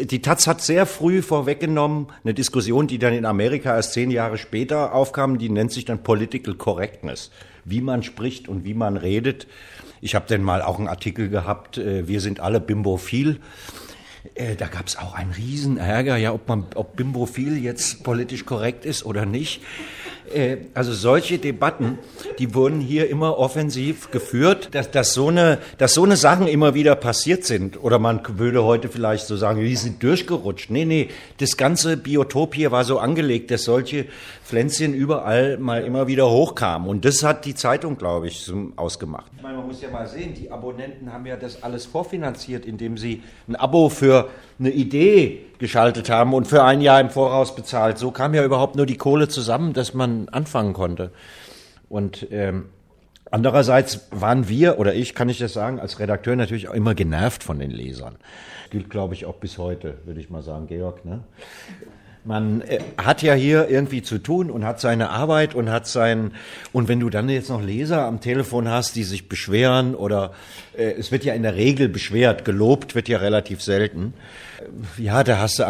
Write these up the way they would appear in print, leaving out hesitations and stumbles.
die Taz hat sehr früh vorweggenommen, eine Diskussion, die dann in Amerika erst 10 Jahre später aufkam, die nennt sich dann Political Correctness. Wie man spricht und wie man redet. Ich habe dann mal auch einen Artikel gehabt, wir sind alle bimbophil. Da gab es auch einen riesen Ärger, ja, ob bimbophil jetzt politisch korrekt ist oder nicht. Also solche Debatten, die wurden hier immer offensiv geführt, dass so eine Sachen immer wieder passiert sind. Oder man würde heute vielleicht so sagen, die sind durchgerutscht. Nee, das ganze Biotop hier war so angelegt, dass solche Pflänzchen überall mal immer wieder hochkamen. Und das hat die Zeitung, glaube ich, ausgemacht. Ich meine, man muss ja mal sehen, die Abonnenten haben ja das alles vorfinanziert, indem sie ein Abo für eine Idee geschaltet haben und für ein Jahr im Voraus bezahlt. So kam ja überhaupt nur die Kohle zusammen, dass man anfangen konnte. Und andererseits waren wir, oder ich, kann ich das sagen, als Redakteur natürlich auch immer genervt von den Lesern. Gilt, glaube ich, auch bis heute, würde ich mal sagen, Georg, ne? Man hat ja hier irgendwie zu tun und hat seine Arbeit und und wenn du dann jetzt noch Leser am Telefon hast, die sich beschweren oder es wird ja in der Regel beschwert, gelobt wird ja relativ selten. Ja, da hast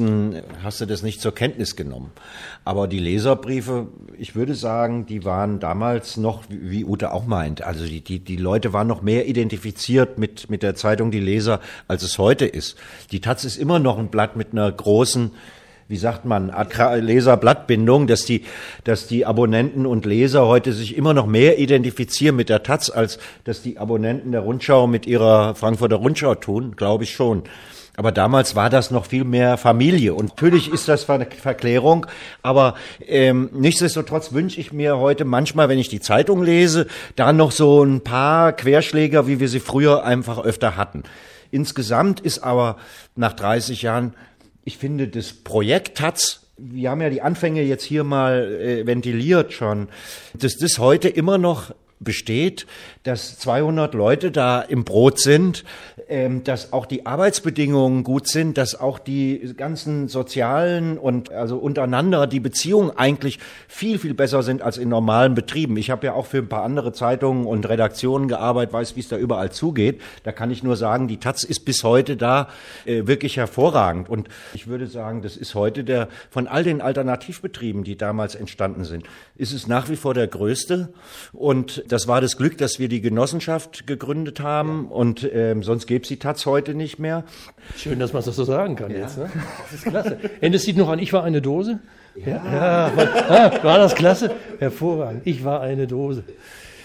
du das nicht zur Kenntnis genommen. Aber die Leserbriefe, ich würde sagen, die waren damals noch, wie Ute auch meint, also die Leute waren noch mehr identifiziert mit der Zeitung, die Leser, als es heute ist. Die Taz ist immer noch ein Blatt mit einer großen, wie sagt man, Leserblattbindung, dass die Abonnenten und Leser heute sich immer noch mehr identifizieren mit der Taz, als dass die Abonnenten der Rundschau mit ihrer Frankfurter Rundschau tun, glaube ich schon. Aber damals war das noch viel mehr Familie. Und natürlich ist das eine Verklärung, aber nichtsdestotrotz wünsche ich mir heute manchmal, wenn ich die Zeitung lese, da noch so ein paar Querschläger, wie wir sie früher einfach öfter hatten. Insgesamt ist aber nach 30 Jahren, ich finde, das Projekt Taz, wir haben ja die Anfänge jetzt hier mal ventiliert schon, dass das heute immer noch besteht, dass 200 Leute da im Brot sind, dass auch die Arbeitsbedingungen gut sind, dass auch die ganzen sozialen und also untereinander die Beziehungen eigentlich viel, viel besser sind als in normalen Betrieben. Ich habe ja auch für ein paar andere Zeitungen und Redaktionen gearbeitet, weiß, wie es da überall zugeht. Da kann ich nur sagen, die Taz ist bis heute da wirklich hervorragend. Und ich würde sagen, das ist heute von all den Alternativbetrieben, die damals entstanden sind, ist es nach wie vor der größte. Und das war das Glück, dass wir die Genossenschaft gegründet haben und sonst gäbe es die Taz heute nicht mehr. Schön, dass man das so sagen kann jetzt. Ne? Das ist klasse. Endes sieht noch an, ich war eine Dose. Ja, war das klasse? Hervorragend. Ich war eine Dose.